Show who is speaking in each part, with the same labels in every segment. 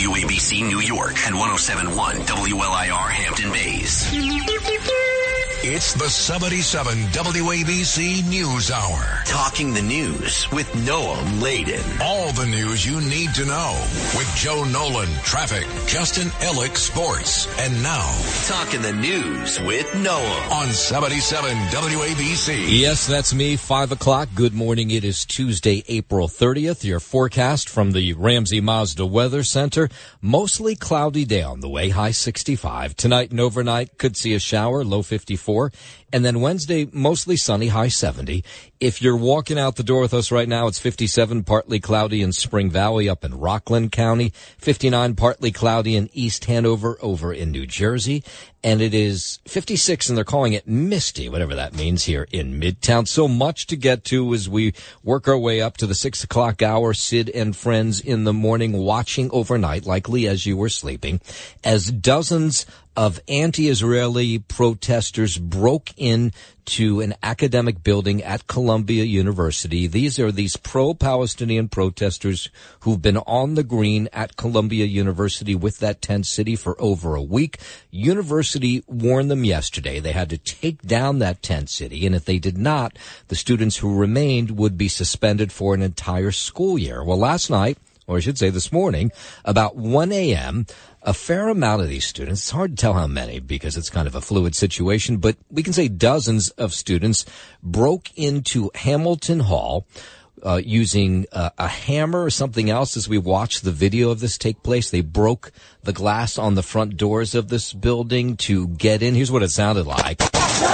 Speaker 1: WABC New York and 107.1 WLIR Hampton Bays.
Speaker 2: It's the 77 WABC News Hour.
Speaker 1: Talking the news with Noam Laden.
Speaker 2: All the news you need to know with Joe Nolan, traffic, Justin Ellick, sports. And now,
Speaker 1: Talking the news with Noam
Speaker 2: on 77 WABC.
Speaker 3: Yes, that's me, 5 o'clock. Good morning. It is Tuesday, April 30th. Your forecast from the Ramsey Mazda Weather Center. Mostly cloudy day on the way, high 65. Tonight and overnight, could see a shower, low 54. And then Wednesday, mostly sunny, high 70. If you're walking out the door with us right now, it's 57, partly cloudy in Spring Valley up in Rockland County, 59, partly cloudy in East Hanover over in New Jersey, and it is 56, and they're calling it misty, whatever that means, here in Midtown. So much to get to as we work our way up to the 6 o'clock hour. Sid and friends in the morning watching overnight, likely as you were sleeping, as dozens of anti-Israeli protesters broke into an academic building at Columbia University. These are these pro-Palestinian protesters who've been on the green at Columbia University with that tent city for over a week. University warned them yesterday they had to take down that tent city, and if they did not, the students who remained would be suspended for an entire school year. Well, last night, or I should say this morning, about 1 a.m., a fair amount of these students, it's hard to tell how many because it's kind of a fluid situation, but we can say dozens of students broke into Hamilton Hall using a hammer or something else. As we watched the video of this take place, they broke the glass on the front doors of this building to get in. Here's what it sounded like.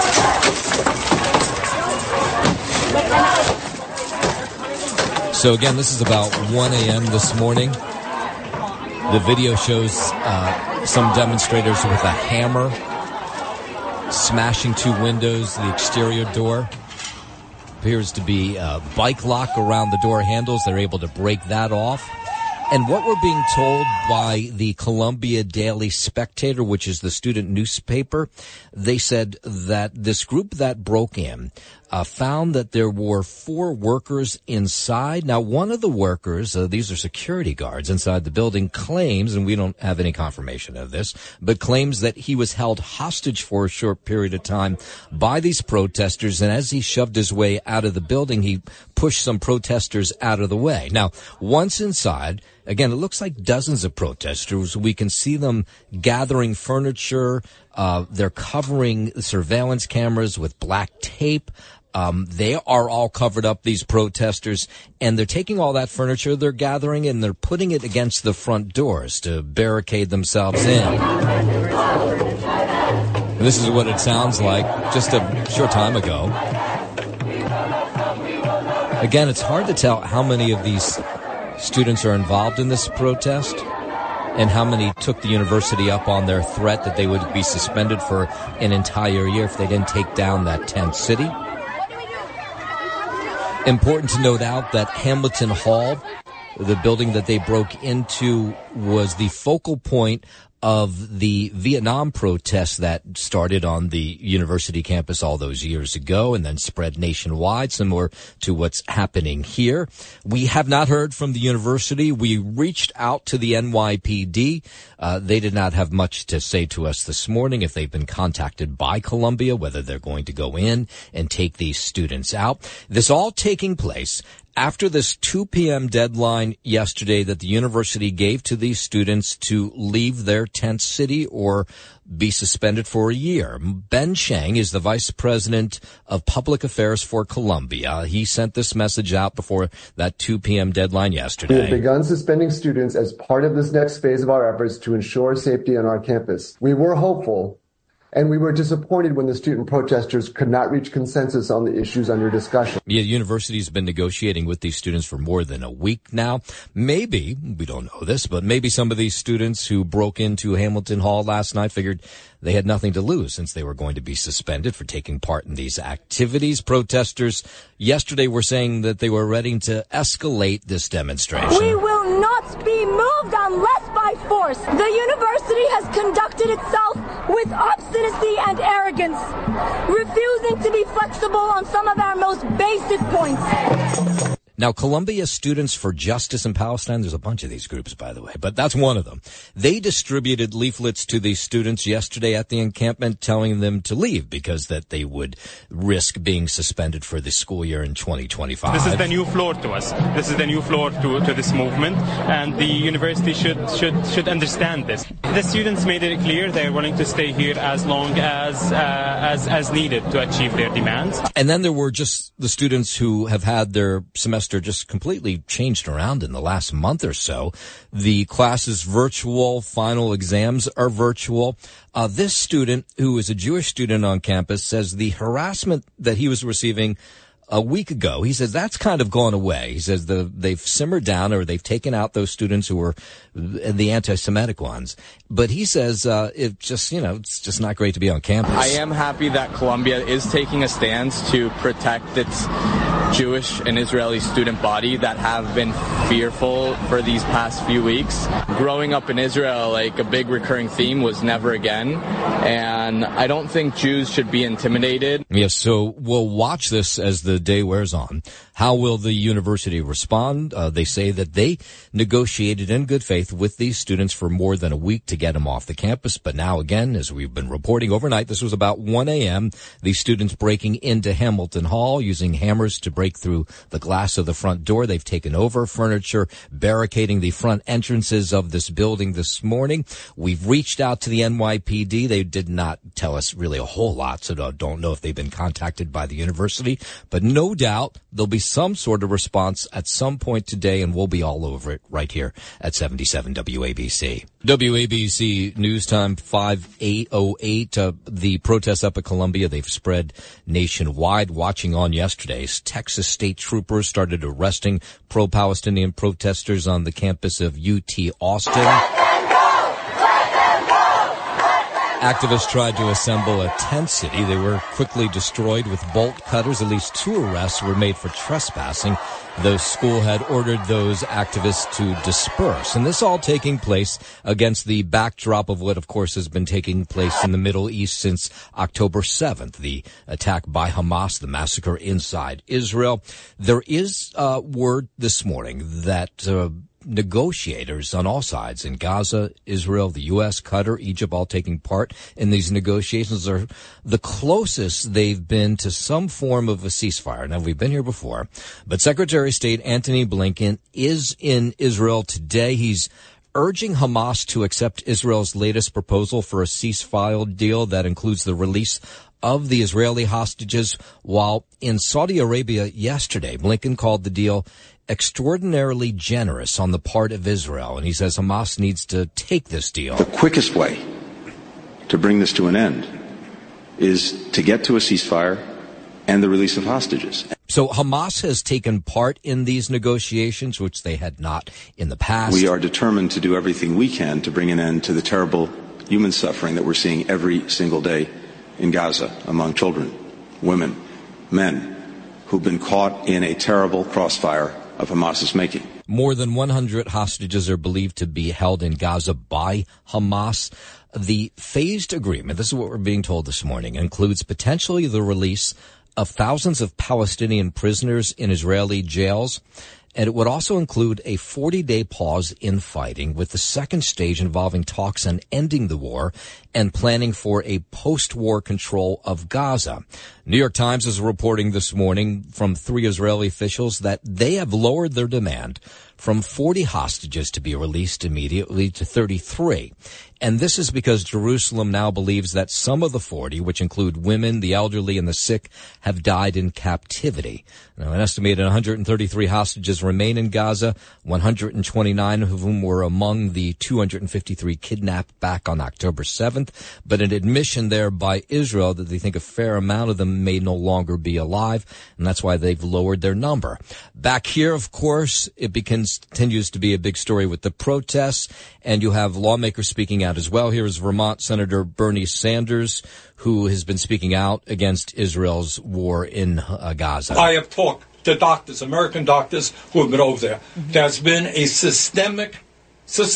Speaker 3: So again, this is about 1 a.m. this morning. The video shows some demonstrators with a hammer smashing two windows, the exterior door. Appears to be a bike lock around the door handles. They're able to break that off. And what we're being told by the Columbia Daily Spectator, which is the student newspaper, they said that this group that broke in found that there were 4 workers inside. Now, one of the workers, these are security guards inside the building, claims, and we don't have any confirmation of this, but claims that he was held hostage for a short period of time by these protesters, and as he shoved his way out of the building, he pushed some protesters out of the way. Now, once inside, again, it looks like dozens of protesters. We can see them gathering furniture. They're covering surveillance cameras with black tape. They are all covered up, these protesters, and they're taking all that furniture they're gathering and they're putting it against the front doors to barricade themselves in. This is what it sounds like just a short time ago. Again, it's hard to tell how many of these students are involved in this protest and how many took the university up on their threat that they would be suspended for an entire year if they didn't take down that tent city. Important to note out that Hamilton Hall, the building that they broke into, was the focal point of the Vietnam protests that started on the university campus all those years ago and then spread nationwide, similar to what's happening here. We have not heard from the university. We reached out to the NYPD. They did not have much to say to us this morning if they've been contacted by Columbia, whether they're going to go in and take these students out. This all taking place after this 2 p.m. deadline yesterday that the university gave to these students to leave their tent city or be suspended for a year. Ben Chang is the vice president of public affairs for Columbia. He sent this message out before that 2 p.m. deadline yesterday.
Speaker 4: We have begun suspending students as part of this next phase of our efforts to ensure safety on our campus. We were hopeful, and we were disappointed when the student protesters could not reach consensus on the issues under discussion.
Speaker 3: Yeah, the university's been negotiating with these students for more than a week now. Maybe, we don't know this, but maybe some of these students who broke into Hamilton Hall last night figured they had nothing to lose since they were going to be suspended for taking part in these activities. Protesters yesterday were saying that they were ready to escalate this demonstration.
Speaker 5: We will not be moved unless by force. The university has conducted itself with obstinacy and arrogance, refusing to be flexible on some of our most basic points.
Speaker 3: Now, Columbia Students for Justice in Palestine, there's a bunch of these groups, by the way, but that's one of them. They distributed leaflets to these students yesterday at the encampment telling them to leave because that they would risk being suspended for the school year in 2025.
Speaker 6: This is the new floor to us. This is the new floor to this movement, and the university should understand this. The students made it clear they're willing to stay here as long as needed to achieve their demands.
Speaker 3: And then there were just the students who have had their semester just completely changed around in the last month or so. The class is virtual. Final exams are virtual. This student, who is a Jewish student on campus, says the harassment that he was receiving a week ago, he says that's kind of gone away. He says they've simmered down, or they've taken out those students who were the anti-Semitic ones. But he says it's just not great to be on campus.
Speaker 7: I am happy that Columbia is taking a stance to protect its Jewish and Israeli student body that have been fearful for these past few weeks. Growing up in Israel, like, a big recurring theme was never again, and I don't think Jews should be intimidated.
Speaker 3: Yes, so we'll watch this as the day wears on. How will the university respond? They say that they negotiated in good faith with these students for more than a week to get them off the campus. But now, again, as we've been reporting overnight, this was about 1 a.m., these students breaking into Hamilton Hall using hammers to break through the glass of the front door. They've taken over furniture, barricading the front entrances of this building this morning. We've reached out to the NYPD. They did not tell us really a whole lot, so don't know if they've been contacted by the university. But no doubt there'll be some sort of response at some point today, and we'll be all over it right here at 77 WABC. WABC News Time 5808. The protests up at Columbia, they've spread nationwide. Watching on yesterday's, Texas state troopers started arresting pro-Palestinian protesters on the campus of UT Austin. Activists tried to assemble a tent city. They were quickly destroyed with bolt cutters. At least 2 arrests were made for trespassing. The school had ordered those activists to disperse. And this all taking place against the backdrop of what, of course, has been taking place in the Middle East since October 7th, the attack by Hamas, the massacre inside Israel. There is word this morning that negotiators on all sides in Gaza, Israel, the U.S., Qatar, Egypt, all taking part in these negotiations, are the closest they've been to some form of a ceasefire. Now, we've been here before, but Secretary of State Antony Blinken is in Israel today. He's urging Hamas to accept Israel's latest proposal for a ceasefire deal that includes the release of the Israeli hostages, while in Saudi Arabia yesterday, Blinken called the deal extraordinarily generous on the part of Israel, and he says Hamas needs to take this deal.
Speaker 8: The quickest way to bring this to an end is to get to a ceasefire and the release of hostages.
Speaker 3: So Hamas has taken part in these negotiations, which they had not in the past.
Speaker 8: We are determined to do everything we can to bring an end to the terrible human suffering that we're seeing every single day in Gaza among children, women, men who've been caught in a terrible crossfire of Hamas's making.
Speaker 3: More than 100 hostages are believed to be held in Gaza by Hamas. The phased agreement, this is what we're being told this morning, includes potentially the release of thousands of Palestinian prisoners in Israeli jails. And it would also include a 40-day pause in fighting, with the second stage involving talks on ending the war and planning for a post-war control of Gaza. New York Times is reporting this morning from 3 Israeli officials that they have lowered their demand from 40 hostages to be released immediately to 33. And this is because Jerusalem now believes that some of the 40, which include women, the elderly, and the sick, have died in captivity. Now, an estimated 133 hostages remain in Gaza, 129 of whom were among the 253 kidnapped back on October 7th. But an admission there by Israel that they think a fair amount of them may no longer be alive, and that's why they've lowered their number. Back here, of course, it continues to be a big story with the protests, and you have lawmakers speaking out as well. Here is Vermont Senator Bernie Sanders, who has been speaking out against Israel's war in Gaza.
Speaker 9: I have talked to doctors, American doctors who have been over there. There's been a systematic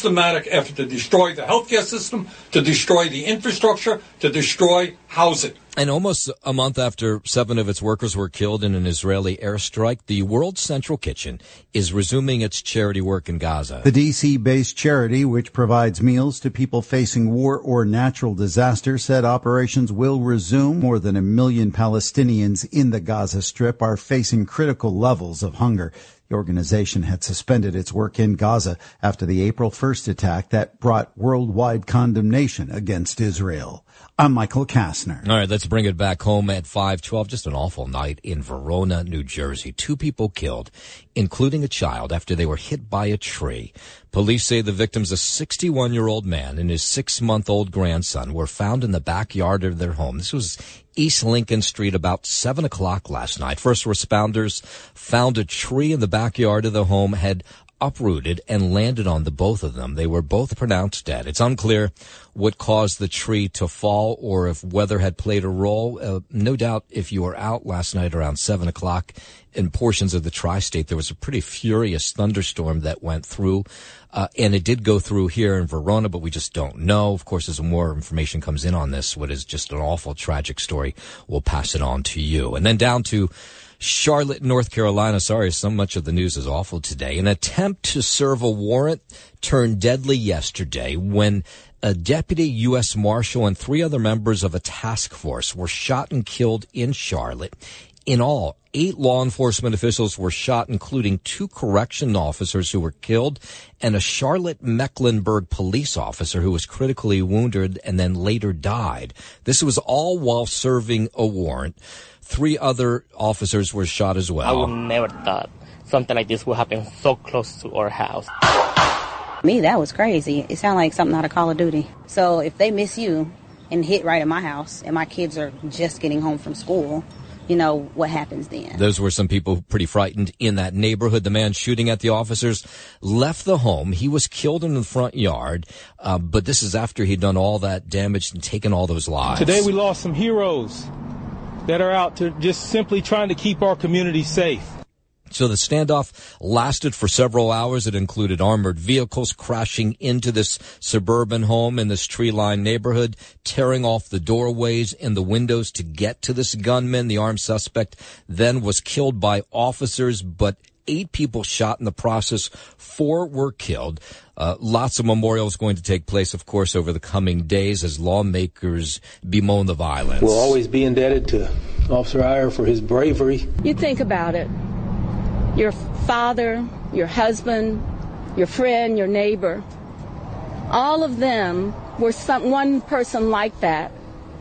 Speaker 9: effort to destroy the healthcare system, to destroy the infrastructure, to destroy housing.
Speaker 3: And almost a month after 7 of its workers were killed in an Israeli airstrike, the World Central Kitchen is resuming its charity work in Gaza.
Speaker 10: The D.C.-based charity, which provides meals to people facing war or natural disaster, said operations will resume. More than 1 million Palestinians in the Gaza Strip are facing critical levels of hunger. The organization had suspended its work in Gaza after the April 1st attack that brought worldwide condemnation against Israel. I'm Michael Kastner.
Speaker 3: All right, let's bring it back home at 5:12. Just an awful night in Verona, New Jersey. 2 people killed, including a child, after they were hit by a tree. Police say the victims, a 61-year-old man and his 6-month-old grandson, were found in the backyard of their home. This was East Lincoln Street about 7 o'clock last night. First responders found a tree in the backyard of the home had uprooted and landed on the both of them. They were both pronounced dead. It's unclear what caused the tree to fall or if weather had played a role. No doubt if you were out last night around 7 o'clock in portions of the tri-state, there was a pretty furious thunderstorm that went through, and it did go through here in Verona, but we just don't know. Of course, as more information comes in on this, what is just an awful, tragic story, we'll pass it on to you. And then down to Charlotte, North Carolina. Sorry, so much of the news is awful today. An attempt to serve a warrant turned deadly yesterday when a deputy U.S. Marshal and 3 other members of a task force were shot and killed in Charlotte. In all, 8 law enforcement officials were shot, including 2 correction officers who were killed and a Charlotte-Mecklenburg police officer who was critically wounded and then later died. This was all while serving a warrant. 3 other officers were shot as well.
Speaker 11: I would never thought something like this would happen so close to our house.
Speaker 12: Me, that was crazy. It sounded like something out of Call of Duty. So if they miss you and hit right at my house and my kids are just getting home from school, you know, what happens then?
Speaker 3: Those were some people pretty frightened in that neighborhood. The man shooting at the officers left the home. He was killed in the front yard, but this is after he'd done all that damage and taken all those lives.
Speaker 13: Today we lost some heroes that are out to just simply trying to keep our community safe.
Speaker 3: So the standoff lasted for several hours. It included armored vehicles crashing into this suburban home in this tree-lined neighborhood, tearing off the doorways and the windows to get to this gunman. The armed suspect then was killed by officers, but 8 people shot in the process. 4 were killed. Lots of memorials going to take place, of course, over the coming days as lawmakers bemoan the violence.
Speaker 14: We'll always be indebted to Officer Iyer for his bravery.
Speaker 15: You think about it. Your father, your husband, your friend, your neighbor, all of them were one person like that.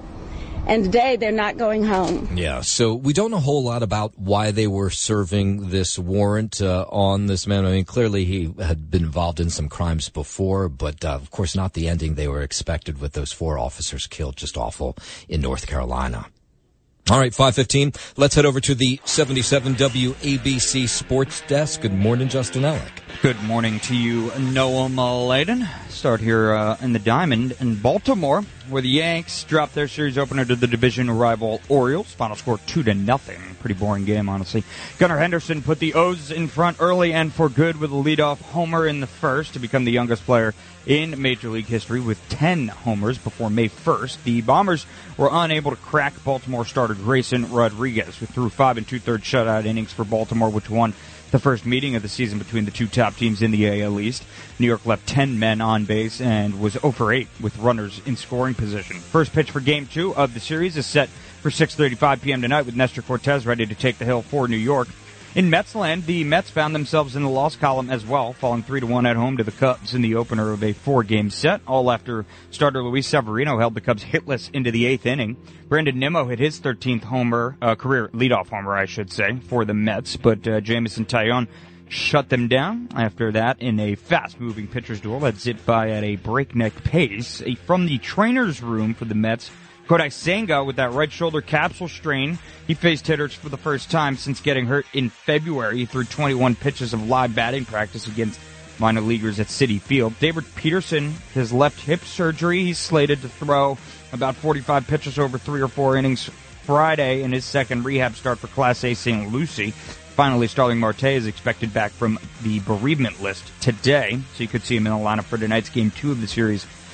Speaker 15: And today they're not going home.
Speaker 3: Yeah, so we don't know a whole lot about why they were serving this warrant on this man. I mean, clearly he had been involved in some crimes before, but of course not the ending they were expected with those 4 officers killed. Just awful in North Carolina. All right, 5:15. Let's head over to the 77 WABC Sports Desk. Good morning, Justin Ellick.
Speaker 16: Good morning to you, Noam Laden. Start here in the Diamond in Baltimore, where the Yanks dropped their series opener to the division rival Orioles. Final score 2-0. Pretty boring game, honestly. Gunnar Henderson put the O's in front early and for good with a leadoff homer in the first to become the youngest player in Major League history with 10 homers before May 1st. The Bombers were unable to crack Baltimore starter Grayson Rodriguez, who threw 5 2/3 shutout innings for Baltimore, which won the first meeting of the season between the 2 top teams in the AL East. New York left 10 men on base and was 0 for 8 with runners in scoring position. First pitch for Game 2 of the series is set for 6:35 p.m. tonight with Nestor Cortez ready to take the hill for New York. In Metsland, the Mets found themselves in the loss column as well, falling 3-1 at home to the Cubs in the opener of a 4-game set, all after starter Luis Severino held the Cubs hitless into the 8th inning. Brandon Nimmo hit his 13th homer, career leadoff homer, I should say, for the Mets, but Jameson Taillon shut them down after that in a fast-moving pitcher's duel that zipped by at a breakneck pace. From the trainer's room for the Mets, Kodai Senga with that right shoulder capsule strain. He faced hitters for the first time since getting hurt in February. He threw 21 pitches of live batting practice against minor leaguers at Citi Field. David Peterson, his left hip surgery, he's slated to throw about 45 pitches over 3 or 4 innings Friday in his second rehab start for Class A St. Lucie. Finally, Starling Marte is expected back from the bereavement list today, so you could see him in the lineup for tonight's Game 2 of the series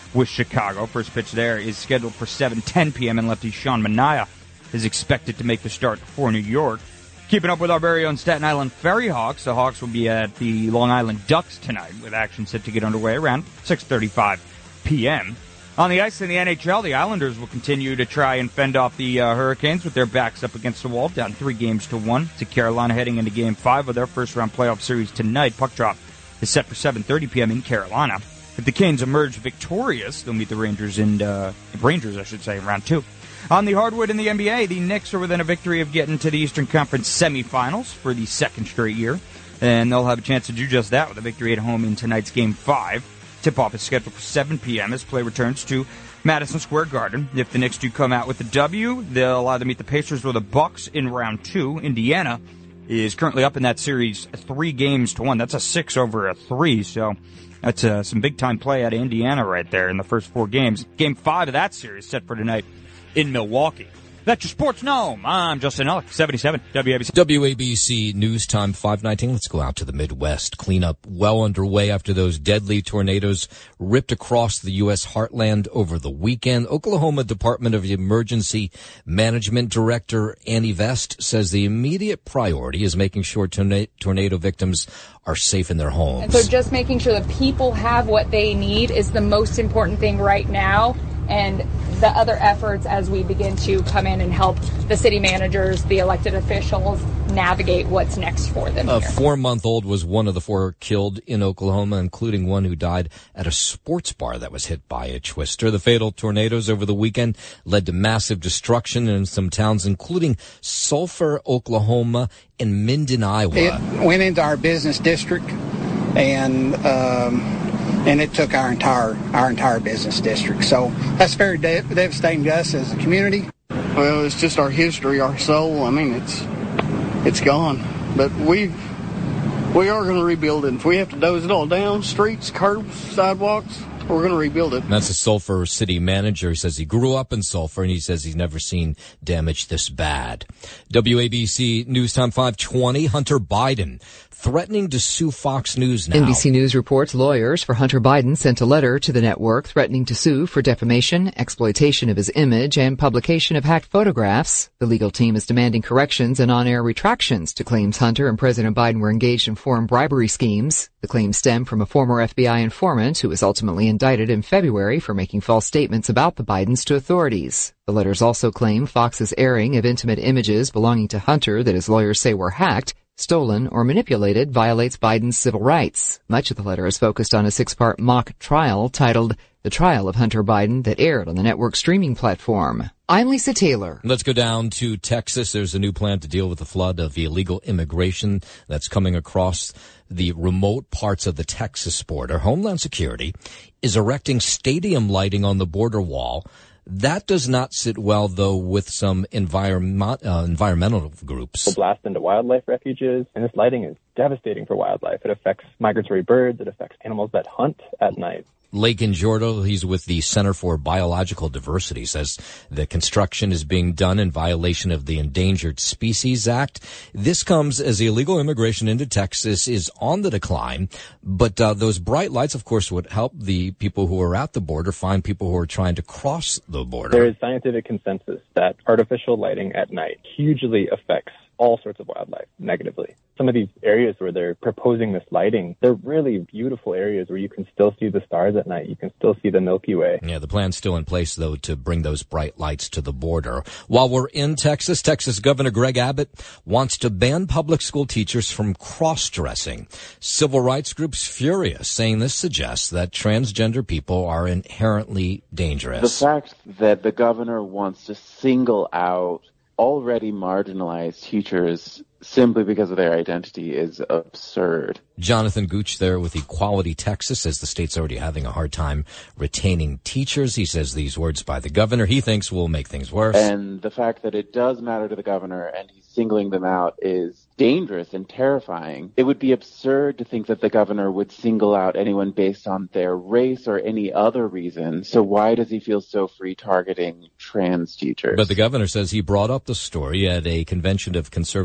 Speaker 16: with Chicago. First pitch there is scheduled for 7:10 p.m. and lefty Sean Manaea is expected to make the start for New York. Keeping up with our very own Staten Island Ferry Hawks, the Hawks will be at the Long Island Ducks tonight, with action set to get underway around 6:35 p.m. On the ice in the NHL, the Islanders will continue to try and fend off the Hurricanes with their backs up against the wall, down 3-1 to Carolina, heading into Game 5 of their first-round playoff series tonight. Puck drop is set for 7:30 p.m. in Carolina. If the Canes emerge victorious, they'll meet the Rangers in round 2. On the hardwood in the NBA, the Knicks are within a victory of getting to the Eastern Conference semifinals for the second straight year, and they'll have a chance to do just that with a victory at home in tonight's Game 5. Tip-off is scheduled for 7 p.m. as play returns to Madison Square Garden. If the Knicks do come out with the W, they'll either meet the Pacers or the Bucks in round 2. Indiana is currently up in that series 3-1. That's a 6-3, so that's some big-time play out of Indiana right there in the first 4 games. Game 5 of that series set for tonight in Milwaukee. That's your Sports Gnome. I'm Justin Ellick, 77 WABC.
Speaker 3: WABC News Time 5:19. Let's go out to the Midwest. Cleanup well underway after those deadly tornadoes ripped across the U.S. heartland over the weekend. Oklahoma Department of Emergency Management Director Annie Vest says the immediate priority is making sure tornado victims are safe in their homes.
Speaker 17: And so just making sure that people have what they need is the most important thing right now. And the other efforts as we begin to come in and help the city managers, the elected officials, navigate what's next for them.
Speaker 3: A 4-month-old was one of the 4 killed in Oklahoma, including one who died at a sports bar that was hit by a twister. The fatal tornadoes over the weekend led to massive destruction in some towns, including Sulphur, Oklahoma, and Minden, Iowa.
Speaker 18: It went into our business district, and it took our entire business district. So that's very devastating to us as a community.
Speaker 19: Well, it's just our history, our soul. I mean, it's gone. But we are going to rebuild it. If we have to doze it all down, streets, curbs, sidewalks, we're going to rebuild it.
Speaker 3: That's a Sulphur city manager. He says he grew up in Sulphur, and he says he's never seen damage this bad. WABC News Time 5:20. Hunter Biden threatening to sue Fox News now.
Speaker 20: NBC News reports lawyers for Hunter Biden sent a letter to the network threatening to sue for defamation, exploitation of his image, and publication of hacked photographs. The legal team is demanding corrections and on-air retractions to claims Hunter and President Biden were engaged in foreign bribery schemes. The claims stem from a former FBI informant who was ultimately indicted in February for making false statements about the Bidens to authorities. The letters also claim Fox's airing of intimate images belonging to Hunter that his lawyers say were hacked, stolen, or manipulated violates Biden's civil rights. Much of the letter is focused on a 6-part mock trial titled The Trial of Hunter Biden that aired on the network streaming platform. I'm Lisa Taylor.
Speaker 3: Let's go down to Texas. There's a new plan to deal with the flood of illegal immigration that's coming across the remote parts of the Texas border. Homeland Security is erecting stadium lighting on the border wall. That does not sit well, though, with some environmental groups.
Speaker 21: We'll blast into wildlife refuges, and this lighting is devastating for wildlife. It affects migratory birds. It affects animals that hunt at night.
Speaker 3: Lakin Jordo, he's with the Center for Biological Diversity, says the construction is being done in violation of the Endangered Species Act. This comes as illegal immigration into Texas is on the decline, but those bright lights, of course, would help the people who are at the border find people who are trying to cross the border.
Speaker 21: There is scientific consensus that artificial lighting at night hugely affects all sorts of wildlife negatively. Some of these areas where they're proposing this lighting, they're really beautiful areas where you can still see the stars at night. You can still see the Milky Way.
Speaker 3: Yeah, the plan's still in place, though, to bring those bright lights to the border. While we're in Texas, Texas Governor Greg Abbott wants to ban public school teachers from cross-dressing. Civil rights groups furious, saying this suggests that transgender people are inherently dangerous.
Speaker 22: The fact that the governor wants to single out already marginalized teachers simply because of their identity is absurd.
Speaker 3: Jonathan Gooch there with Equality Texas says the state's already having a hard time retaining teachers. He says these words by the governor he thinks will make things worse.
Speaker 22: And the fact that it does matter to the governor and he's singling them out is dangerous and terrifying. It would be absurd to think that the governor would single out anyone based on their race or any other reason. So why does he feel so free targeting trans teachers?
Speaker 3: But the governor says he brought up the story at a convention of conservative voters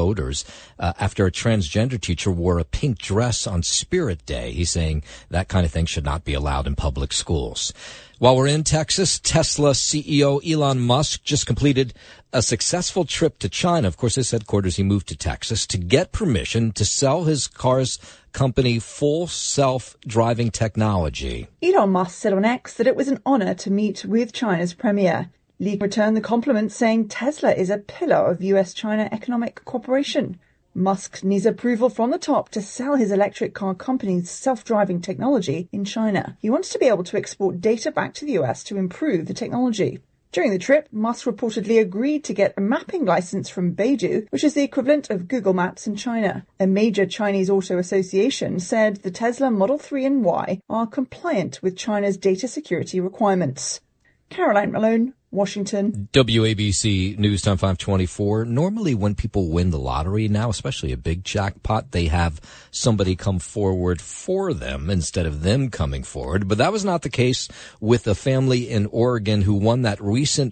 Speaker 3: voters after a transgender teacher wore a pink dress on Spirit Day. He's saying that kind of thing should not be allowed in public schools. While we're in Texas, Tesla CEO Elon Musk just completed a successful trip to China. Of course, his headquarters, he moved to Texas to get permission to sell his car's company full self-driving technology.
Speaker 1: Elon Musk said on X that it was an honor to meet with China's premier. Li returned the compliment, saying Tesla is a pillar of US-China economic cooperation. Musk needs approval from the top to sell his electric car company's self-driving technology in China. He wants to be able to export data back to the US to improve the technology. During the trip, Musk reportedly agreed to get a mapping license from Beidou, which is the equivalent of Google Maps in China. A major Chinese auto association said the Tesla Model 3 and Y are compliant with China's data security requirements. Caroline Malone, Washington.
Speaker 3: WABC News Time 524. Normally when people win the lottery now, especially a big jackpot, they have somebody come forward for them instead of them coming forward. But that was not the case with a family in Oregon who won that recent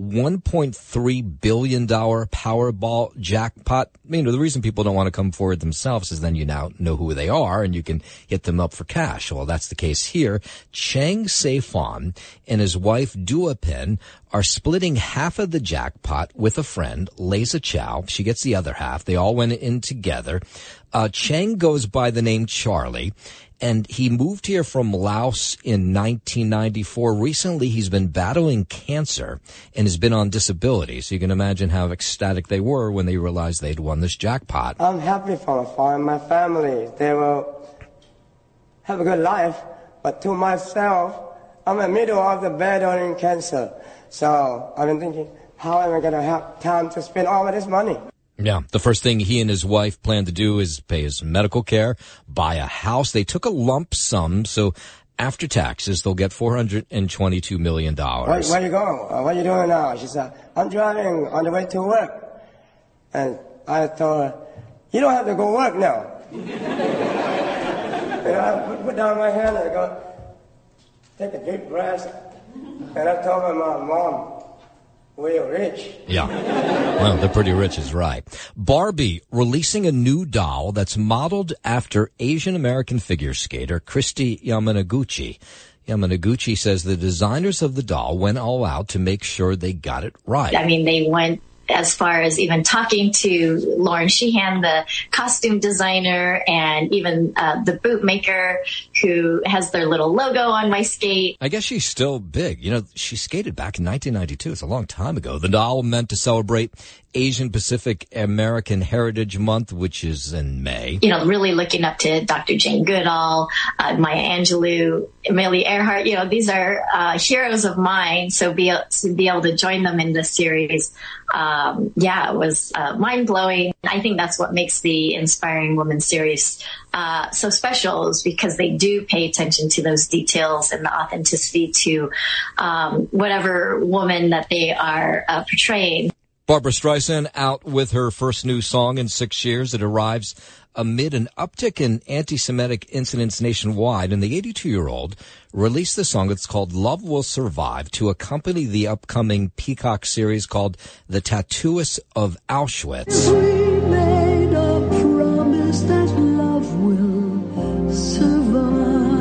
Speaker 3: $1.3 billion Powerball jackpot. I mean, the reason people don't want to come forward themselves is then you now know who they are and you can hit them up for cash. Well, that's the case here. Chang Saifan and his wife Dua Pen are splitting half of the jackpot with a friend, Leza Chow. She gets the other half. They all went in together. Chang goes by the name Charlie, and he moved here from Laos in 1994. Recently, he's been battling cancer and has been on disability. So you can imagine how ecstatic they were when they realized they'd won this jackpot.
Speaker 2: I'm happy for my family. They will have a good life. But to myself, I'm in the middle of the battling cancer. So I've been thinking, how am I going to have time to spend all of this money?
Speaker 3: Yeah, the first thing he and his wife plan to do is pay his medical care, buy a house. They took a lump sum, so after taxes, they'll get $422 million.
Speaker 2: Where you going? What are you doing now? She said, I'm driving on the way to work. And I told her, you don't have to go work now. And I put down my hand and I go, take a deep breath. And I told my mom, we're rich.
Speaker 3: Yeah. Well, they're pretty rich is right. Barbie releasing a new doll that's modeled after Asian American figure skater Christy Yamaguchi. Yamaguchi says the designers of the doll went all out to make sure they got it right.
Speaker 23: I mean, they went as far as even talking to Lauren Sheehan, the costume designer, and even the boot maker who has their little logo on my skate.
Speaker 3: I guess she's still big. You know, she skated back in 1992. It's a long time ago. The doll meant to celebrate Asian Pacific American Heritage Month, which is in May.
Speaker 23: You know, really looking up to Dr. Jane Goodall, Maya Angelou, Amelia Earhart. You know, these are heroes of mine. So to be able to join them in this series, it was mind-blowing. I think that's what makes the Inspiring Woman series so special, is because they do pay attention to those details and the authenticity to whatever woman that they are portraying.
Speaker 3: Barbra Streisand out with her first new song in 6 years. It arrives amid an uptick in anti-Semitic incidents nationwide, and the 82-year-old released the song that's called Love Will Survive to accompany the upcoming Peacock series called The Tattooist of Auschwitz.
Speaker 24: We made a promise that love will survive,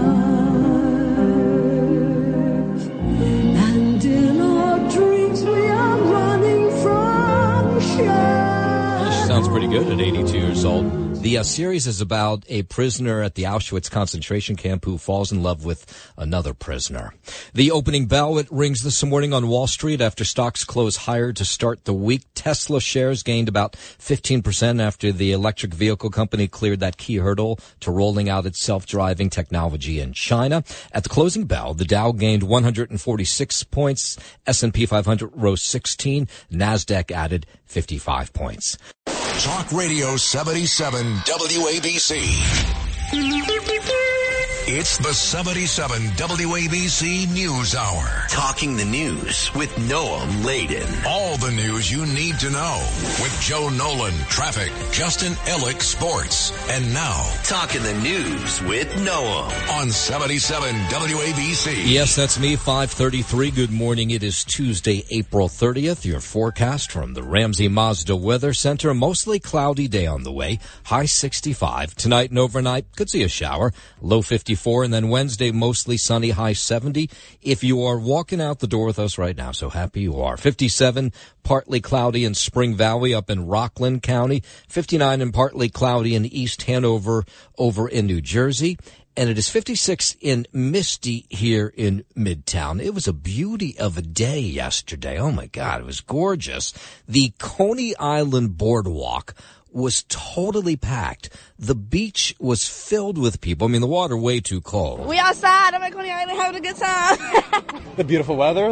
Speaker 24: and in our dreams we are running from shame.
Speaker 3: She sounds pretty good at 82 years old. The series is about a prisoner at the Auschwitz concentration camp who falls in love with another prisoner. The opening bell, it rings this morning on Wall Street after stocks close higher to start the week. Tesla shares gained about 15% after the electric vehicle company cleared that key hurdle to rolling out its self-driving technology in China. At the closing bell, the Dow gained 146 points, S&P 500 rose 16, NASDAQ added 55 points.
Speaker 25: Talk Radio 77 WABC.
Speaker 4: It's the 77 WABC News Hour.
Speaker 5: Talking the news with Noam Laden.
Speaker 4: All the news you need to know with Joe Nolan, traffic, Justin Ellick, sports. And now,
Speaker 5: Talking the news with Noam
Speaker 4: on 77 WABC.
Speaker 3: Yes, that's me, 5:33. Good morning. It is Tuesday, April 30th. Your forecast from the Ramsey Mazda Weather Center. Mostly cloudy day on the way. High 65. Tonight and overnight, could see a shower. Low 54. And then Wednesday, mostly sunny, high 70. If you are walking out the door with us right now, so happy you are. 57, partly cloudy in Spring Valley up in Rockland County. 59 and partly cloudy in East Hanover over in New Jersey. And it is 56 in misty here in Midtown. It was a beauty of a day yesterday. Oh, my God, it was gorgeous. The Coney Island Boardwalk was totally packed. The beach was filled with people. I mean, the water way too cold.
Speaker 6: We outside. I'm at Coney Island having a good time.
Speaker 7: The beautiful weather,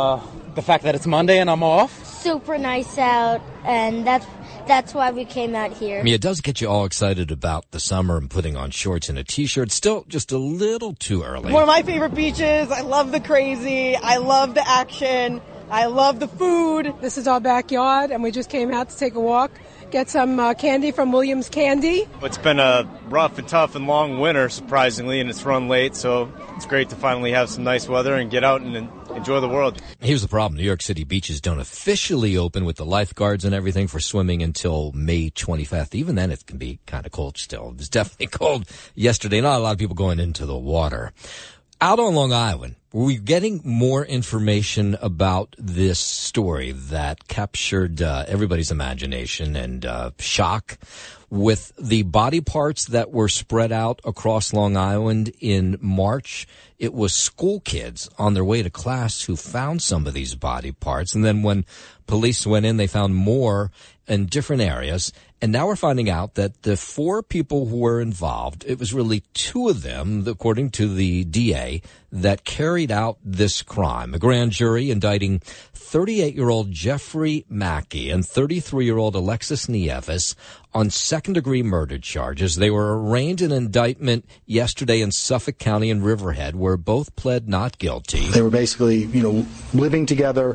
Speaker 7: the fact that it's Monday and I'm off.
Speaker 25: Super nice out, and that's why we came out here.
Speaker 3: I mean, it does get you all excited about the summer and putting on shorts and a T-shirt. Still just a little too early.
Speaker 26: One of my favorite beaches. I love the crazy. I love the action. I love the food.
Speaker 27: This is our backyard, and we just came out to take a walk, get some candy from Williams Candy.
Speaker 28: It's been a rough and tough and long winter, surprisingly, and it's run late, so it's great to finally have some nice weather and get out and enjoy the world.
Speaker 3: Here's the problem. New York City beaches don't officially open with the lifeguards and everything for swimming until May 25th. Even then, it can be kind of cold still. It was definitely cold yesterday. Not a lot of people going into the water. Out on Long Island, were we getting more information about this story that captured everybody's imagination and shock with the body parts that were spread out across Long Island in March? It was school kids on their way to class who found some of these body parts. And then when police went in, they found more in different areas. And now we're finding out that the 4 people who were involved, it was really 2 of them, according to the DA, that carried out this crime. A grand jury indicting 38-year-old Jeffrey Mackey and 33-year-old Alexis Nieves on second-degree murder charges. They were arraigned in indictment yesterday in Suffolk County and Riverhead, where both pled not guilty.
Speaker 29: They were basically, living together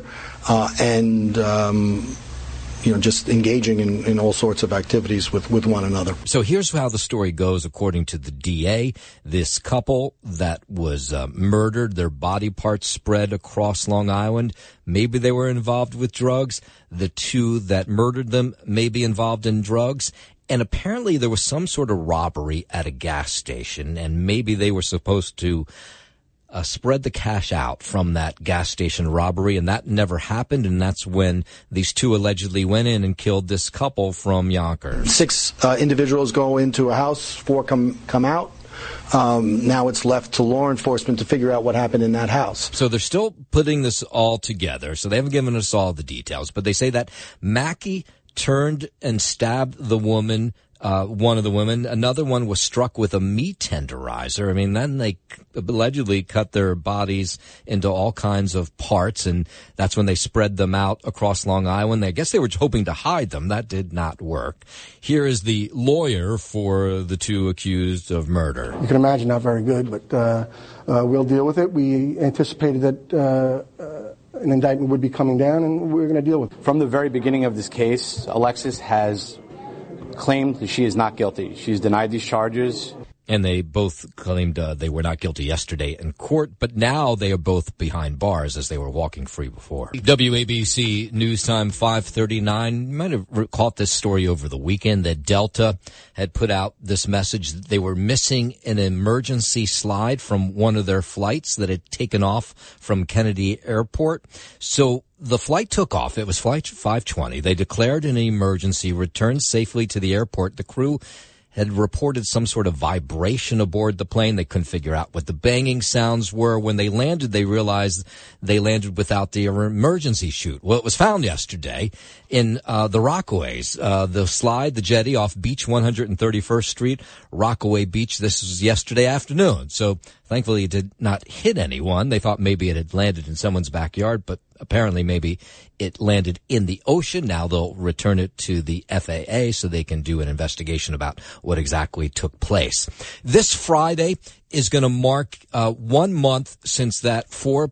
Speaker 29: and just engaging in all sorts of activities with one another.
Speaker 3: So here's how the story goes, according to the DA. This couple that was murdered, their body parts spread across Long Island. Maybe they were involved with drugs. The 2 that murdered them may be involved in drugs. And apparently there was some sort of robbery at a gas station, and maybe they were supposed to spread the cash out from that gas station robbery, and that never happened, and that's when these 2 allegedly went in and killed this couple from Yonkers.
Speaker 29: 6 individuals go into a house, 4 come out. Now it's left to law enforcement to figure out what happened in that house.
Speaker 3: So they're still putting this all together, so they haven't given us all the details, but they say that Mackey turned and stabbed the woman, one of the women. Another one was struck with a meat tenderizer. I mean, then they allegedly cut their bodies into all kinds of parts, and that's when they spread them out across Long Island. I guess they were hoping to hide them. That did not work. Here is the lawyer for the 2 accused of murder.
Speaker 30: You can imagine not very good, but we'll deal with it. We anticipated that an indictment would be coming down, and we're going to deal with it.
Speaker 31: From the very beginning of this case, Alexis has claimed that she is not guilty. She's denied these charges.
Speaker 3: And they both claimed they were not guilty yesterday in court, but now they are both behind bars as they were walking free before. WABC News Time 5:39. You might have caught this story over the weekend that Delta had put out this message that they were missing an emergency slide from one of their flights that had taken off from Kennedy Airport. So the flight took off. It was flight 520. They declared an emergency, returned safely to the airport. The crew had reported some sort of vibration aboard the plane. They couldn't figure out what the banging sounds were. When they landed, they realized they landed without the emergency chute. Well, it was found yesterday in the Rockaways, the slide, the jetty off Beach 131st Street, Rockaway Beach. This was yesterday afternoon. So thankfully it did not hit anyone. They thought maybe it had landed in someone's backyard, but apparently maybe it landed in the ocean. Now they'll return it to the FAA so they can do an investigation about what exactly took place. This Friday is going to mark 1 month since that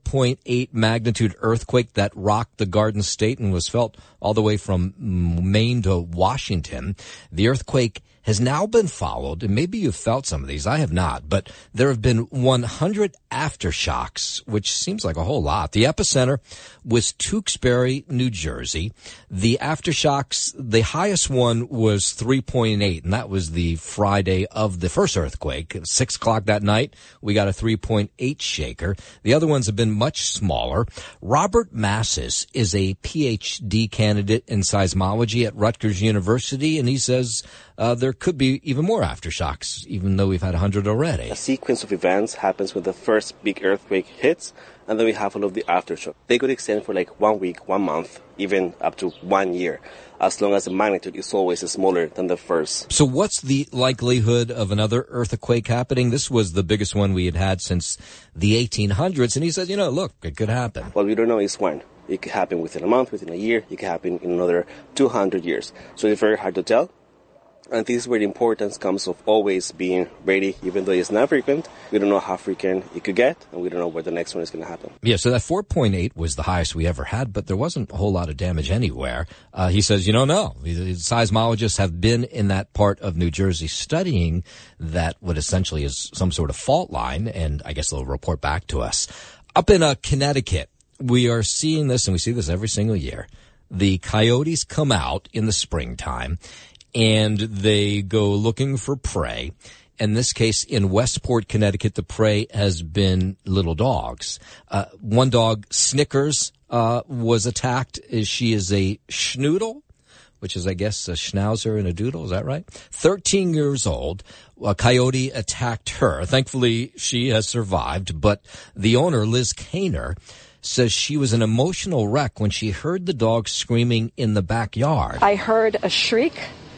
Speaker 3: 4.8 magnitude earthquake that rocked the Garden State and was felt all the way from Maine to Washington. The earthquake has now been followed, and maybe you've felt some of these. I have not, but there have been 100 aftershocks, which seems like a whole lot. The epicenter was Tewksbury, New Jersey. The aftershocks, the highest one was 3.8, and that was the Friday of the first earthquake. At 6 o'clock that night, we got a 3.8 shaker. The other ones have been much smaller. Robert Massis is a PhD candidate in seismology at Rutgers University, and he says there could be even more aftershocks, even though we've had 100 already.
Speaker 8: A sequence of events happens when the first big earthquake hits, and then we have all of the aftershocks. They could extend for like 1 week, 1 month, even up to 1 year, as long as the magnitude is always smaller than the first.
Speaker 3: So what's the likelihood of another earthquake happening? This was the biggest one we had had since the 1800s, and he said, look, it could happen.
Speaker 8: Well, we don't know is when. It could happen within a month, within a year. It could happen in another 200 years. So it's very hard to tell. And this is where the importance comes of always being ready, even though it's not frequent. We don't know how frequent it could get, and we don't know where the next one is going to happen.
Speaker 3: Yeah, so that 4.8 was the highest we ever had, but there wasn't a whole lot of damage anywhere. He says, no. The seismologists have been in that part of New Jersey studying that what essentially is some sort of fault line, and I guess they'll report back to us. Up in Connecticut, we are seeing this, and we see this every single year. The coyotes come out in the springtime, and they go looking for prey. In this case, in Westport, Connecticut, the prey has been little dogs. One dog, Snickers, was attacked. She is a schnoodle, which is, I guess, a schnauzer and a doodle. Is that right? 13 years old. A coyote attacked her. Thankfully, she has survived. But the owner, Liz Kaner, says she was an emotional wreck when she heard the dog screaming in the backyard.
Speaker 9: I heard a shriek.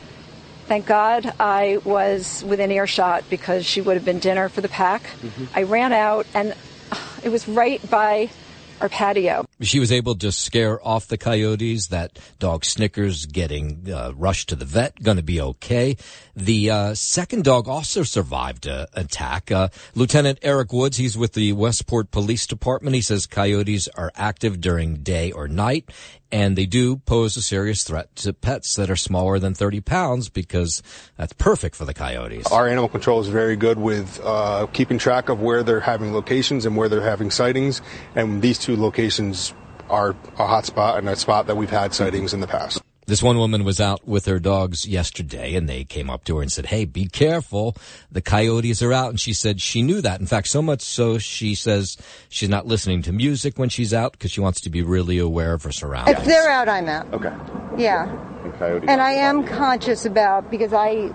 Speaker 9: Thank God I was within earshot because she would have been dinner for the pack. I ran out, and it was right by our patio.
Speaker 3: She was able to scare off the coyotes. That dog Snickers getting rushed to the vet, going to be okay. The second dog also survived an attack. Lieutenant Eric Woods, he's with the Westport Police Department. He says coyotes are active during day or night, and they do pose a serious threat to pets that are smaller than 30 pounds because that's perfect for the coyotes.
Speaker 10: Our animal control is very good with keeping track of where they're having locations and where they're having sightings, and these two locations are a hot spot and a spot that we've had sightings in the past.
Speaker 3: This one woman was out with her dogs yesterday, and they came up to her and said, hey, be careful. The coyotes are out. And she said she knew that. In fact, so much so she says she's not listening to music when she's out because she wants to be really aware of her surroundings.
Speaker 11: If they're out, I'm out.
Speaker 10: Okay.
Speaker 11: Yeah. And I am conscious about, because I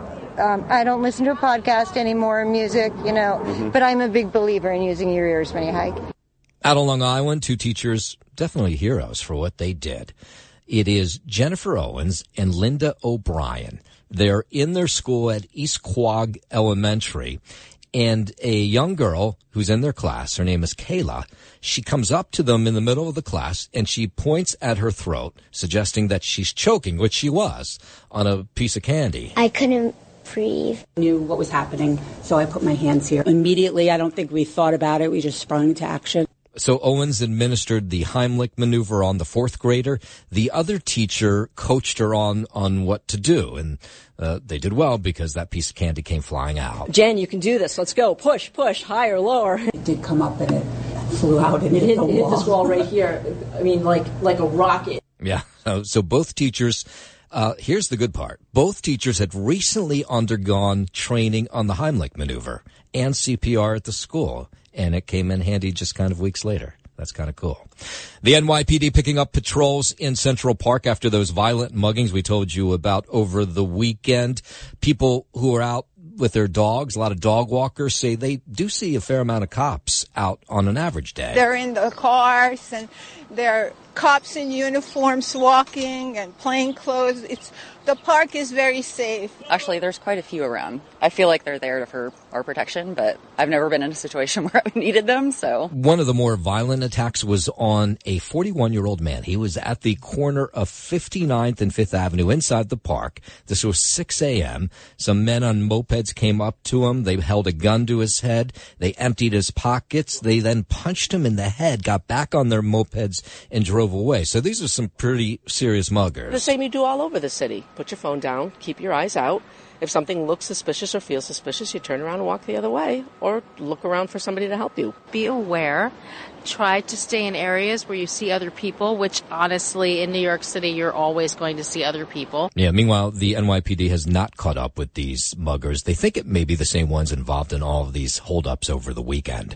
Speaker 11: don't listen to a podcast anymore, music, but I'm a big believer in using your ears when you hike.
Speaker 3: Out on Long Island, two teachers, definitely heroes for what they did. It is Jennifer Owens and Linda O'Brien. They're in their school at East Quogue Elementary, and a young girl who's in their class, her name is Kayla, she comes up to them in the middle of the class, and she points at her throat, suggesting that she's choking, which she was, on a piece of candy.
Speaker 25: I couldn't breathe.
Speaker 12: I knew what was happening, so I put my hands here. Immediately, I don't think we thought about it. We just sprung into action.
Speaker 3: So Owens administered the Heimlich maneuver on the fourth grader. The other teacher coached her on what to do, and they did well because that piece of candy came flying out.
Speaker 12: Jen, you can do this. Let's go. Push, higher, lower. It did come up and it flew out and hit the wall. It hit this wall right here. I mean, like a rocket.
Speaker 3: Yeah. So both teachers, here's the good part. Both teachers had recently undergone training on the Heimlich maneuver and CPR at the school, and it came in handy just kind of weeks later. That's kind of cool. The NYPD picking up patrols in Central Park after those violent muggings we told you about over the weekend. People who are out with their dogs, a lot of dog walkers, say they do see a fair amount of cops out on an average day.
Speaker 13: They're in the cars, and they're cops in uniforms walking and plain clothes. It's
Speaker 6: The park is very safe.
Speaker 1: Actually, there's quite a few around. I feel like they're there for our protection, but I've never been in a situation where I've needed them, so.
Speaker 3: One of the more violent attacks was on a 41-year-old man. He was at the corner of 59th and 5th Avenue inside the park. This was 6 a.m. Some men on mopeds came up to him. They held a gun to his head. They emptied his pockets. They then punched him in the head, got back on their mopeds, and drove away. So these are some pretty serious muggers.
Speaker 13: The same you do all over the city. Put your phone down, keep your eyes out. If something looks suspicious or feels suspicious, you turn around and walk the other way or look around for somebody to help you.
Speaker 14: Be aware. Try to stay in areas where you see other people, which honestly in New York City you're always going to see other people.
Speaker 3: Yeah, meanwhile, the NYPD has not caught up with these muggers. They think it may be the same ones involved in all of these holdups over the weekend.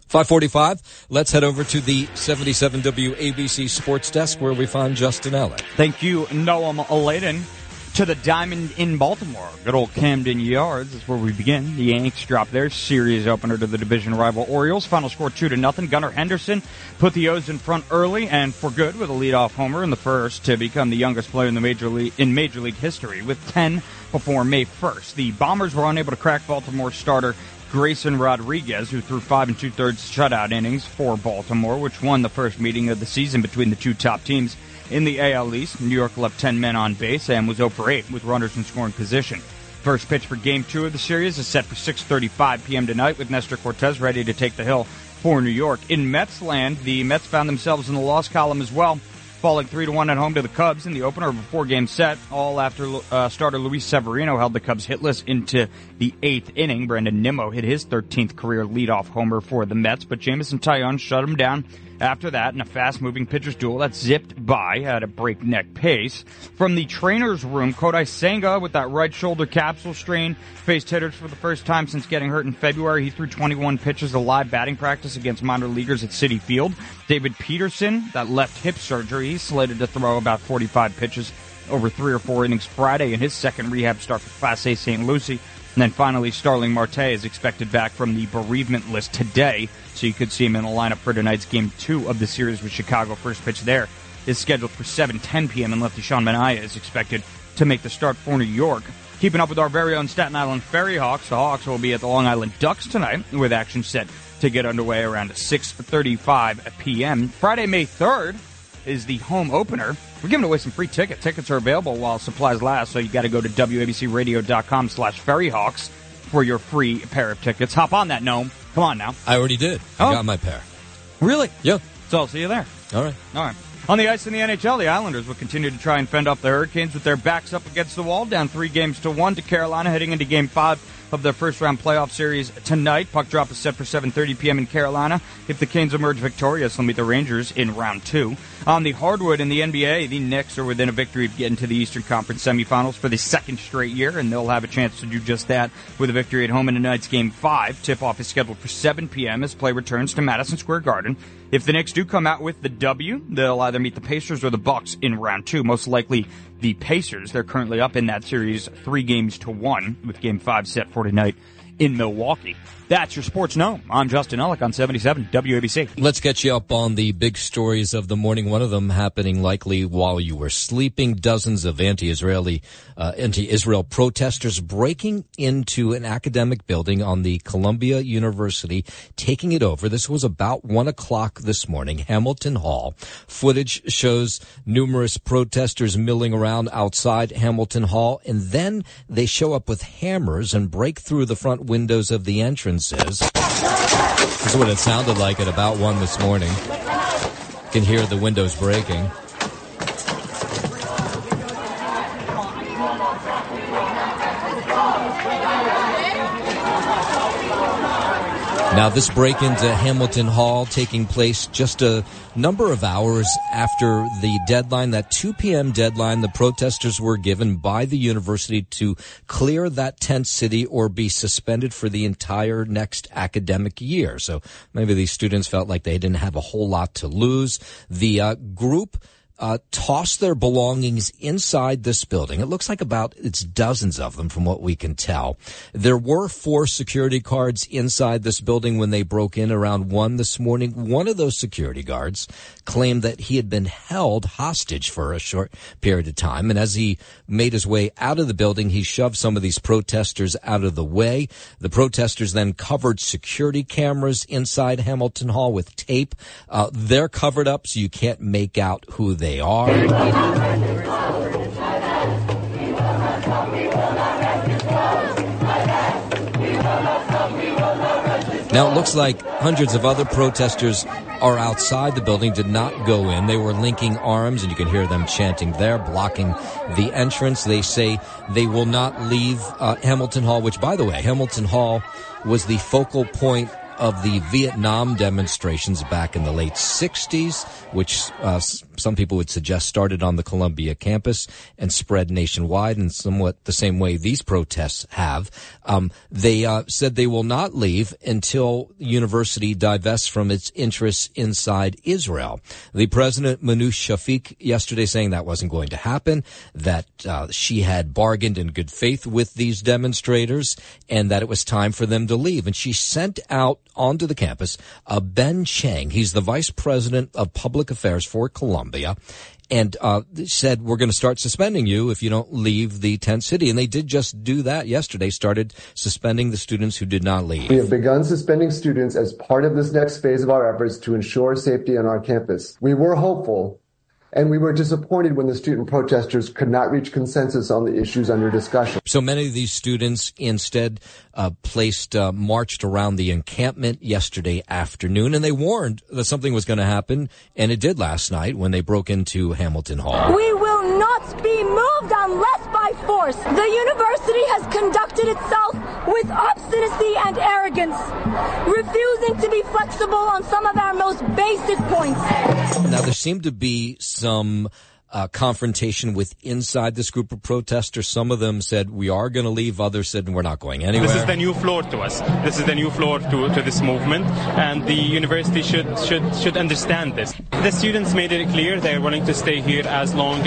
Speaker 3: 5:45, let's head over to the 77 WABC Sports Desk where we find Justin Ellick.
Speaker 15: Thank you, Noam Aladen. To the Diamond in Baltimore. Good old Camden Yards is where we begin. The Yanks drop their series opener to the division rival Orioles. Final score 2-0. Gunnar Henderson put the O's in front early and for good with a leadoff homer in the first to become the youngest player in the Major League history with 10 before May 1st. The Bombers were unable to crack Baltimore starter Grayson Rodriguez, who threw 5 2/3 shutout innings for Baltimore, which won the first meeting of the season between the two top teams. In the AL East, New York left 10 men on base and was 0 for 8 with runners in scoring position. First pitch for Game 2 of the series is set for 6:35 p.m. tonight with Nestor Cortez ready to take the hill for New York. In Mets land, the Mets found themselves in the loss column as well, falling 3-1 at home to the Cubs in the opener of a 4-game set, all after starter Luis Severino held the Cubs hitless into the 8th inning. Brandon Nimmo hit his 13th career leadoff homer for the Mets, but Jameson Taillon shut him down after that in a fast-moving pitcher's duel that zipped by at a breakneck pace. From the trainer's room, Kodai Senga, with that right shoulder capsule strain, faced hitters for the first time since getting hurt in February. He threw 21 pitches of live batting practice against minor leaguers at Citi Field. David Peterson, that left hip surgery, he's slated to throw about 45 pitches over 3 or 4 innings Friday in his second rehab start for Class A St. Lucie. And then finally, Starling Marte is expected back from the bereavement list today, so you could see him in the lineup for tonight's Game 2 of the series with Chicago. First pitch there is scheduled for 7:10 p.m., and lefty Sean Manaea is expected to make the start for New York. Keeping up with our very own Staten Island Ferry Hawks, the Hawks will be at the Long Island Ducks tonight, with action set to get underway around 6:35 p.m. Friday, May 3rd, is the home opener. We're giving away some free tickets. Tickets are available while supplies last, so you got to go to WABCRadio.com/FerryHawks for your free pair of tickets. Hop on that, Gnome. Come on now.
Speaker 3: I already did. I got my pair.
Speaker 15: Really?
Speaker 3: Yeah.
Speaker 15: So I'll see you there.
Speaker 3: All right.
Speaker 15: All right. On the ice in the NHL, the Islanders will continue to try and fend off the Hurricanes with their backs up against the wall, down 3-1 to Carolina, heading into Game 5 of their first-round playoff series tonight. Puck drop is set for 7:30 p.m. in Carolina. If the Canes emerge victorious, they'll meet the Rangers in round 2. On the hardwood in the NBA, the Knicks are within a victory of getting to the Eastern Conference semifinals for the second straight year, and they'll have a chance to do just that with a victory at home in tonight's Game 5. Tip-off is scheduled for 7 p.m. as play returns to Madison Square Garden. If the Knicks do come out with the W, they'll either meet the Pacers or the Bucks in round 2. Most likely the Pacers. They're currently up in that series 3-1 with Game 5 set for tonight in Milwaukee. That's your Sports Gnome. I'm Justin Ellick on 77 WABC.
Speaker 3: Let's get you up on the big stories of the morning. One of them happening likely while you were sleeping. Dozens of anti-Israel protesters breaking into an academic building on the Columbia University, taking it over. This was about 1 o'clock this morning, Hamilton Hall. Footage shows numerous protesters milling around outside Hamilton Hall, and then they show up with hammers and break through the front windows of the entrances. This is what it sounded like at about 1 this morning. You can hear the windows breaking. Now, this break into Hamilton Hall taking place just a number of hours after the deadline, that 2 p.m. deadline the protesters were given by the university to clear that tent city or be suspended for the entire next academic year. So maybe these students felt like they didn't have a whole lot to lose. The group tossed their belongings inside this building. It looks like it's dozens of them from what we can tell. There were 4 security guards inside this building when they broke in around 1 this morning. One of those security guards claimed that he had been held hostage for a short period of time. And as he made his way out of the building, he shoved some of these protesters out of the way. The protesters then covered security cameras inside Hamilton Hall with tape. They're covered up so you can't make out who they are. Now it looks like hundreds of other protesters are outside the building, did not go in. They were linking arms, and you can hear them chanting there, blocking the entrance. They say they will not leave Hamilton Hall, which, by the way, Hamilton Hall was the focal point of the Vietnam demonstrations back in the late 60s, which some people would suggest started on the Columbia campus and spread nationwide in somewhat the same way these protests have. They said they will not leave until the university divests from its interests inside Israel. The president, Manoush Shafik, yesterday saying that wasn't going to happen, that she had bargained in good faith with these demonstrators and that it was time for them to leave. And she sent out onto the campus Ben Chang. He's the vice president of public affairs for Columbia, and said, we're going to start suspending you if you don't leave the tent city. And they did just do that yesterday, started suspending the students who did not leave.
Speaker 2: We have begun suspending students as part of this next phase of our efforts to ensure safety on our campus. We were hopeful, and we were disappointed when the student protesters could not reach consensus on the issues under discussion.
Speaker 3: So many of these students instead marched around the encampment yesterday afternoon, and they warned that something was going to happen, and it did last night when they broke into Hamilton Hall.
Speaker 5: We will not be moved unless by force. The university has conducted itself with obstinacy and arrogance, refusing to be flexible on some of our most basic points.
Speaker 3: Now, there seemed to be some confrontation with inside this group of protesters. Some of them said, we are going to leave. Others said, we're not going anywhere.
Speaker 16: This is the new floor to us. This is the new floor to this movement, and the university should understand this. The students made it clear they're willing to stay here as long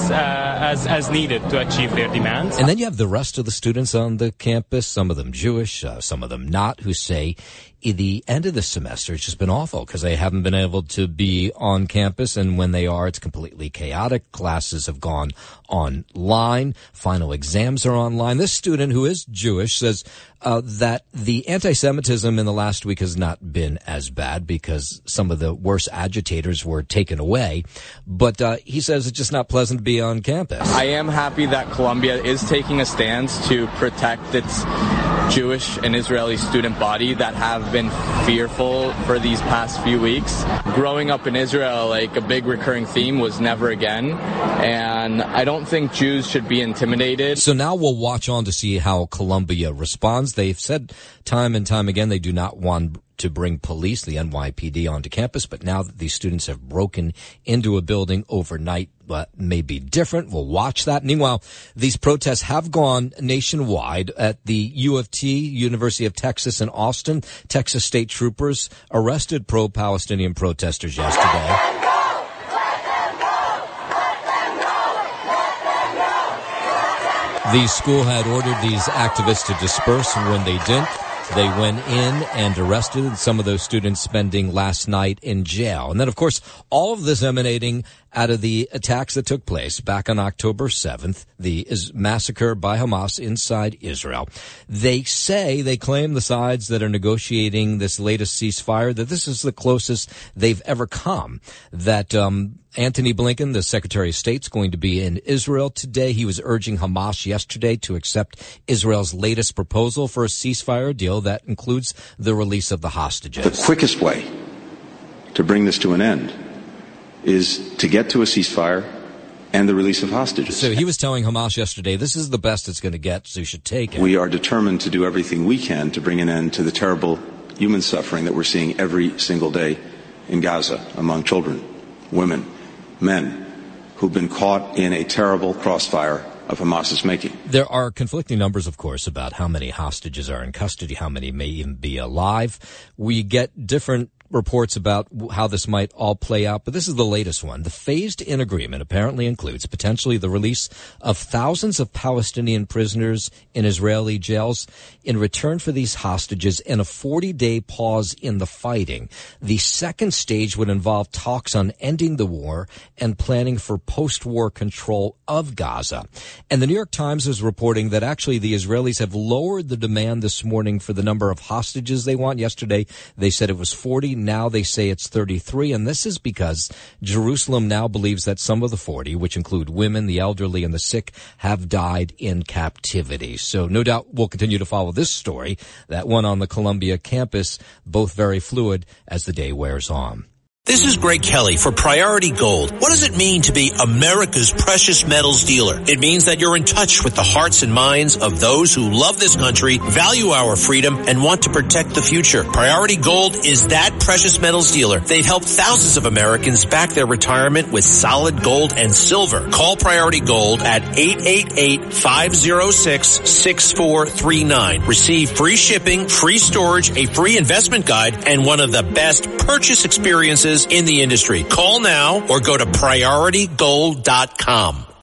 Speaker 16: as needed to achieve their demands.
Speaker 3: And then you have the rest of the students on the campus, some of them Jewish, some of them not, who say, at the end of the semester, it's just been awful because they haven't been able to be on campus, and when they are, it's completely chaotic. Classes have gone online. Final exams are online. This student, who is Jewish, says that the anti-Semitism in the last week has not been as bad because some of the worst agitators were taken away. But he says it's just not pleasant to be on campus.
Speaker 17: I am happy that Columbia is taking a stance to protect its Jewish and Israeli student body that have been fearful for these past few weeks. Growing up in Israel, like, a big recurring theme was never again, and I don't think Jews should be intimidated.
Speaker 3: So now we'll watch on to see how Columbia responds. They've said time and time again they do not want to bring police, the NYPD, onto campus, but now that these students have broken into a building overnight, may be different. We'll watch that. Meanwhile, these protests have gone nationwide. At the U of T, University of Texas in Austin, Texas state troopers arrested pro-Palestinian protesters yesterday. The school had ordered these activists to disperse, and when they didn't, they went in and arrested some of those students, spending last night in jail. And then, of course, all of this emanating out of the attacks that took place back on October 7th, the massacre by Hamas inside Israel. They claim the sides that are negotiating this latest ceasefire, that this is the closest they've ever come. That Antony Blinken, the Secretary of State, is going to be in Israel today. He was urging Hamas yesterday to accept Israel's latest proposal for a ceasefire deal that includes the release of the hostages.
Speaker 18: The quickest way to bring this to an end is to get to a ceasefire and the release of hostages.
Speaker 3: So he was telling Hamas yesterday, this is the best it's going to get, so you should take it.
Speaker 18: We are determined to do everything we can to bring an end to the terrible human suffering that we're seeing every single day in Gaza among children, women, men who've been caught in a terrible crossfire of Hamas's making.
Speaker 3: There are conflicting numbers, of course, about how many hostages are in custody, how many may even be alive. We get different reports about how this might all play out, but this is the latest one. The phased-in agreement apparently includes potentially the release of thousands of Palestinian prisoners in Israeli jails in return for these hostages and a 40-day pause in the fighting. The second stage would involve talks on ending the war and planning for post-war control of Gaza. And the New York Times is reporting that actually the Israelis have lowered the demand this morning for the number of hostages they want. Yesterday, they said it was 40. Now they say it's 33. And this is because Jerusalem now believes that some of the 40, which include women, the elderly, and the sick, have died in captivity. So no doubt we'll continue to follow this story, that one on the Columbia campus, both very fluid as the day wears on.
Speaker 4: This is Greg Kelly for Priority Gold. What does it mean to be America's precious metals dealer? It means that you're in touch with the hearts and minds of those who love this country, value our freedom, and want to protect the future. Priority Gold is that precious metals dealer. They've helped thousands of Americans back their retirement with solid gold and silver. Call Priority Gold at 888-506-6439. Receive free shipping, free storage, a free investment guide, and one of the best purchase experiences in the industry. Call now or go to PriorityGold.com.